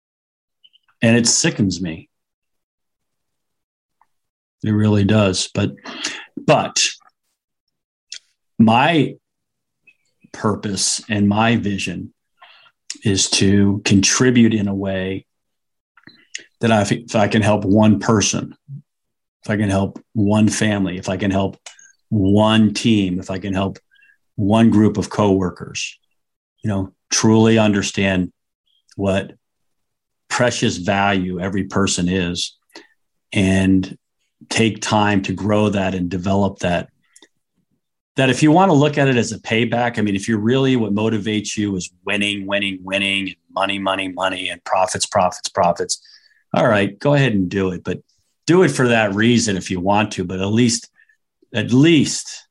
And it sickens me. It really does. But, but my purpose and my vision is to contribute in a way that I, if I can help one person, if I can help one family, if I can help one team, if I can help one group of coworkers, you know, truly understand what precious value every person is, and take time to grow that and develop that. That if you want to look at it as a payback, I mean, if you're really, what motivates you is winning, winning, winning, and money, money, money, and profits, profits, profits. All right, go ahead and do it, but do it for that reason if you want to, but at least, at least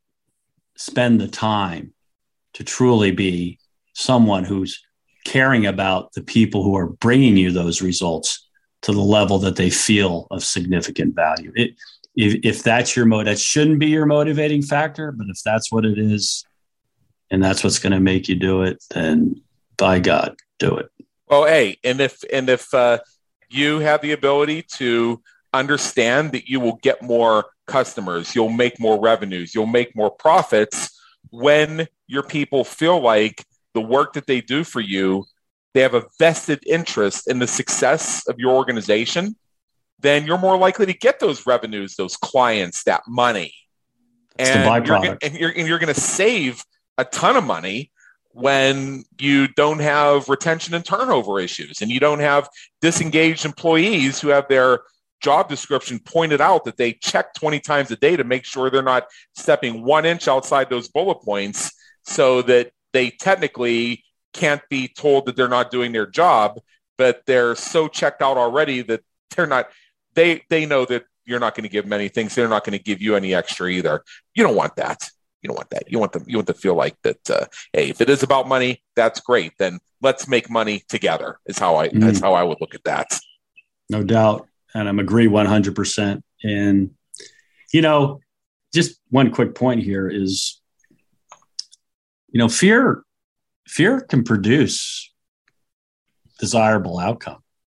spend the time to truly be someone who's caring about the people who are bringing you those results to the level that they feel of significant value. It, if, if that's your mode, that shouldn't be your motivating factor, but if that's what it is, and that's what's going to make you do it, then by God, do it. Well, hey, and if, and if uh, you have the ability to understand that you will get more customers, you'll make more revenues, you'll make more profits when your people feel like the work that they do for you, they have a vested interest in the success of your organization, then you're more likely to get those revenues, those clients, that money. It's and the byproduct. You're gonna, and you're, and you're going to save a ton of money when you don't have retention and turnover issues, and you don't have disengaged employees who have their job description pointed out that they check twenty times a day to make sure they're not stepping one inch outside those bullet points, so that they technically can't be told that they're not doing their job, but they're so checked out already that they're not, they, they know that you're not going to give them anything. So they're not going to give you any extra either. You don't want that. You don't want that. You want them, you want to feel like that. Uh, hey, if it is about money, that's great. Then let's make money together is how I, mm. that's how I would look at that. No doubt. And I'm agree one hundred percent. And you know, just one quick point here is, you know, fear, fear can produce desirable outcome.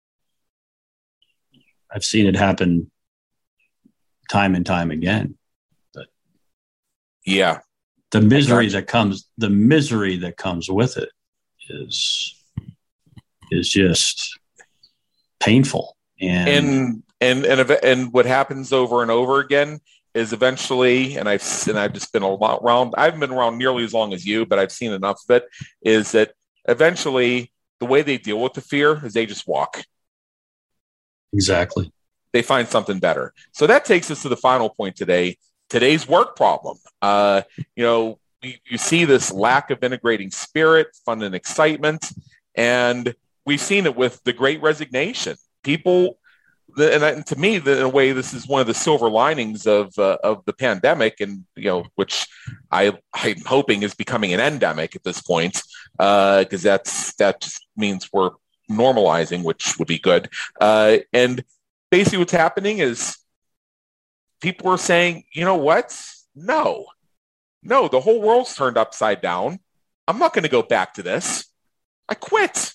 I've seen it happen time and time again. But yeah, the misery that comes, the misery that comes with it is, is just painful. And, and, and, and, and what happens over and over again is eventually, and I've, and I've just been a lot around, I haven't been around nearly as long as you, but I've seen enough of it, is that eventually the way they deal with the fear is they just walk. Exactly. They find something better. So that takes us to the final point today, today's work problem. Uh, you know, you, you see this lack of integrating spirit, fun and excitement, and we've seen it with the Great Resignation. People, the, and, and to me, the, in a way, this is one of the silver linings of uh, of the pandemic, and you know, which I I'm hoping is becoming an endemic at this point, because uh, that's that just means we're normalizing, which would be good. Uh, and basically, what's happening is people are saying, you know what? No, no, the whole world's turned upside down. I'm not going to go back to this. I quit.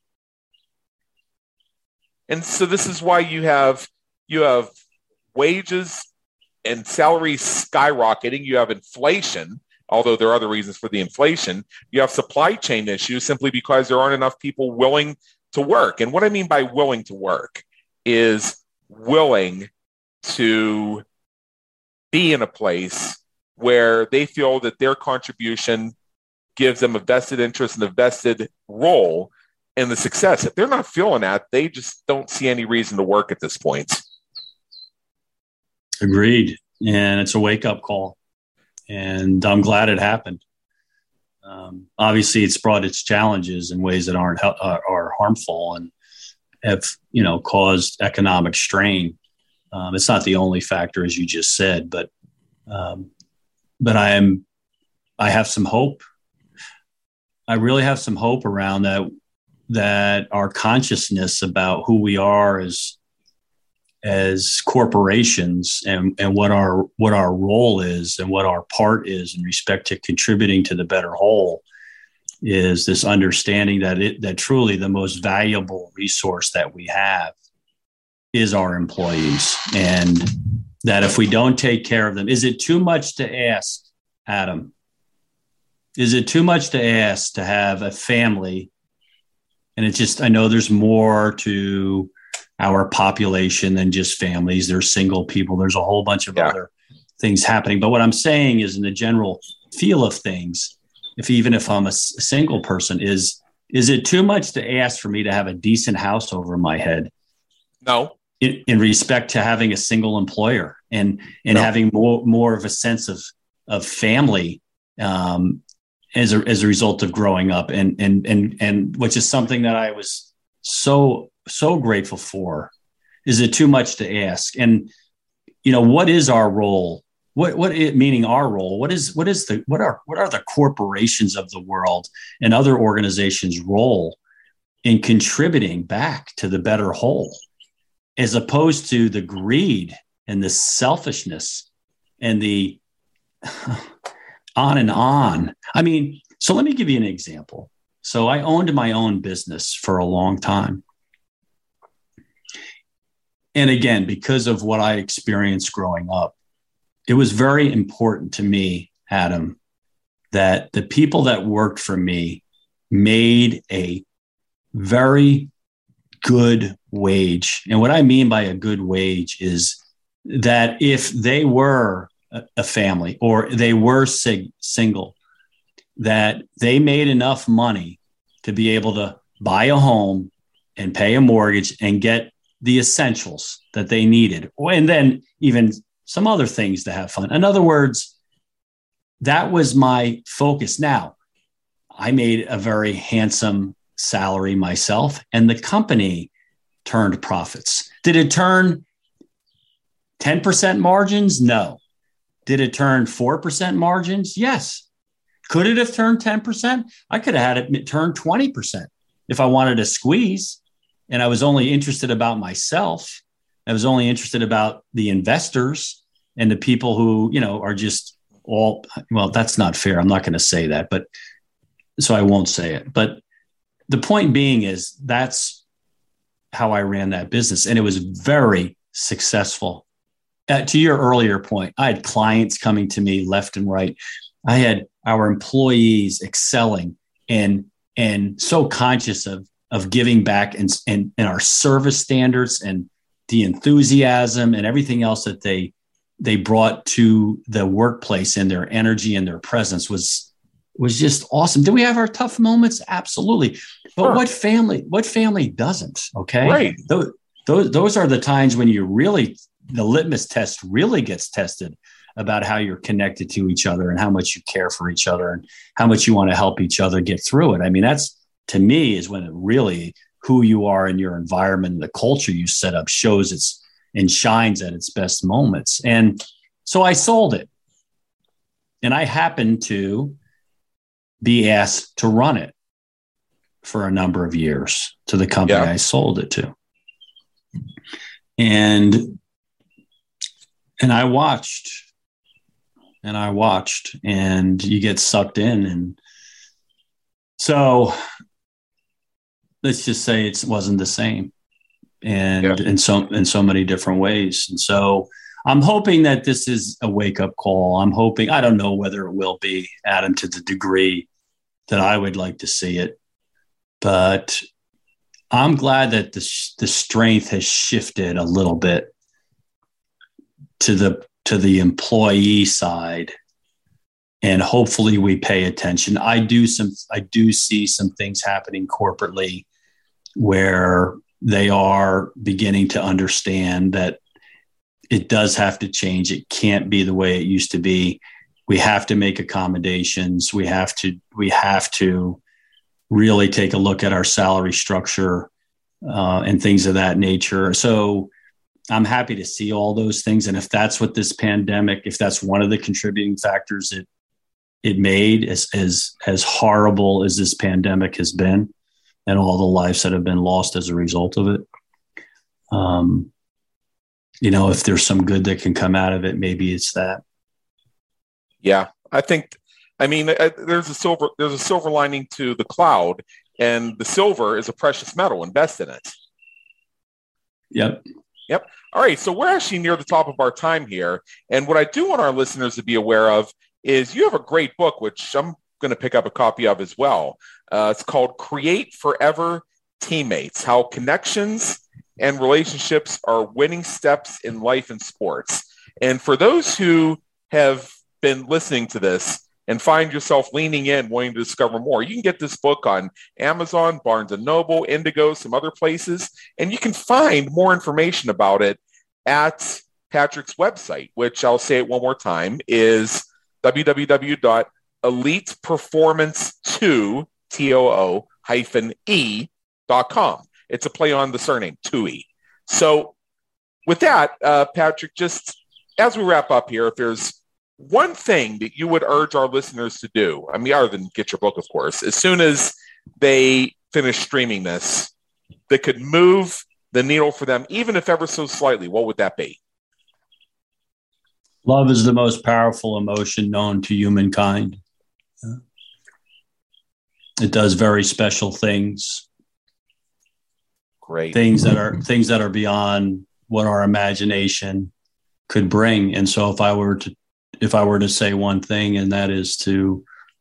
And so this is why you have you have wages and salaries skyrocketing. You have inflation, although there are other reasons for the inflation. You have supply chain issues simply because there aren't enough people willing to work. And what I mean by willing to work is willing to be in a place where they feel that their contribution gives them a vested interest and a vested role in the success. If they're not feeling that, they just don't see any reason to work at this point. Agreed. And it's a wake-up call. And I'm glad it happened. Um, obviously, it's brought its challenges in ways that aren't uh, are harmful and have, you know, caused economic strain. Um, it's not the only factor, as you just said, but um, but I am I have some hope. I really have some hope around that. That our consciousness about who we are as as corporations and, and what our what our role is and what our part is in respect to contributing to the better whole is this understanding that it that truly the most valuable resource that we have is our employees, and that if we don't take care of them, is it too much to ask, Adam? Is it too much to ask to have a family? And it's just, I know there's more to our population than just families. There's single people. There's a whole bunch of yeah. other things happening. But what I'm saying is in the general feel of things, if even if I'm a single person, is, is it too much to ask for me to have a decent house over my head? No. In, in respect to having a single employer and, and no. having more, more of a sense of, of family, um, as a, as a result of growing up and, and, and, and which is something that I was so, so grateful for. Is it too much to ask? And, you know, what is our role? What, what it, meaning our role? What is, what is the, what are, what are the corporations of the world and other organizations' role in contributing back to the better whole, as opposed to the greed and the selfishness and the on and on. I mean, so let me give you an example. So I owned my own business for a long time. And again, because of what I experienced growing up, it was very important to me, Adam, that the people that worked for me made a very good wage. And what I mean by a good wage is that if they were a family or they were sig- single, that they made enough money to be able to buy a home and pay a mortgage and get the essentials that they needed. And then even some other things to have fun. In other words, that was my focus. Now, I made a very handsome salary myself, and the company turned profits. Did it turn ten percent margins? No. Did it turn four percent margins? Yes. Could it have turned ten percent? I could have had it turn twenty percent if I wanted to squeeze and I was only interested about myself. I was only interested about the investors and the people who, you know, are just all, well, that's not fair. I'm not going to say that, but so I won't say it. But the point being is that's how I ran that business. And it was very successful. Uh, to your earlier point, I had clients coming to me left and right. I had our employees excelling and and so conscious of of giving back and, and, and our service standards and the enthusiasm and everything else that they they brought to the workplace, and their energy and their presence was was just awesome. Do we have our tough moments? Absolutely. But sure. what family what family doesn't? Okay. Right. Those, those those are the times when you really the litmus test really gets tested about how you're connected to each other and how much you care for each other and how much you want to help each other get through it. I mean, that's, to me, is when it really, who you are in your environment, the culture you set up shows its and shines at its best moments. And so I sold it. And I happened to be asked to run it for a number of years to the company yeah. I sold it to. And And I watched and I watched and you get sucked in. And so let's just say it wasn't the same and yeah. in so, in so many different ways. And so I'm hoping that this is a wake up call. I'm hoping, I don't know whether it will be, Adam, to the degree that I would like to see it, but I'm glad that the, the strength has shifted a little bit to the to the employee side, and hopefully we pay attention. I do some I do see some things happening corporately where they are beginning to understand that it does have to change. It can't be the way it used to be. We have to make accommodations. We have to we have to really take a look at our salary structure uh, and things of that nature. So I'm happy to see all those things. And if that's what this pandemic, if that's one of the contributing factors it it made, as as as horrible as this pandemic has been and all the lives that have been lost as a result of it, um, you know, if there's some good that can come out of it, maybe it's that. Yeah, I think, I mean, uh, there's a silver, there's a silver lining to the cloud, and the silver is a precious metal. Invest in it. Yep. Yep. All right. So we're actually near the top of our time here. And what I do want our listeners to be aware of is you have a great book, which I'm going to pick up a copy of as well. Uh, it's called Create Forever Teammates, How Connections and Relationships Are Winning Steps in Life and Sports. And for those who have been listening to this and find yourself leaning in, wanting to discover more, you can get this book on Amazon, Barnes and Noble, Indigo, some other places, and you can find more information about it at Patrick's website, which I'll say it one more time, is w w w dot elite performance two hyphen e dot com. It's a play on the surname, Tui. So with that, uh, Patrick, just as we wrap up here, if there's one thing that you would urge our listeners to do, I mean, other than get your book, of course, as soon as they finish streaming this, that could move the needle for them, even if ever so slightly, what would that be? Love is the most powerful emotion known to humankind. It does very special things. Great. Things that are things that are beyond what our imagination could bring. And so if I were to If I were to say one thing, and that is to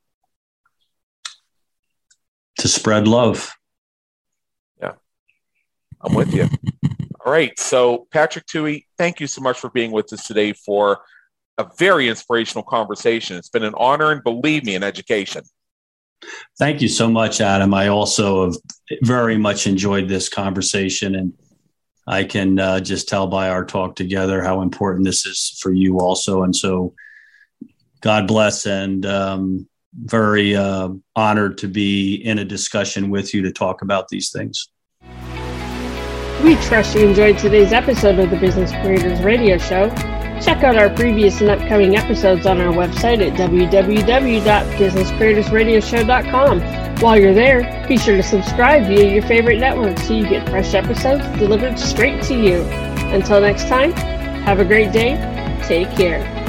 to spread love. Yeah, I'm with you. All right. So, Patrick Tui, thank you so much for being with us today for a very inspirational conversation. It's been an honor, and believe me, an education. Thank you so much, Adam. I also have very much enjoyed this conversation, and I can uh, just tell by our talk together how important this is for you also. And so God bless, and um, very uh, honored to be in a discussion with you to talk about these things. We trust you enjoyed today's episode of the Business Creators Radio Show. Check out our previous and upcoming episodes on our website at w w w dot business creators radio show dot com. While you're there, be sure to subscribe via your favorite network so you get fresh episodes delivered straight to you. Until next time, have a great day, Take care.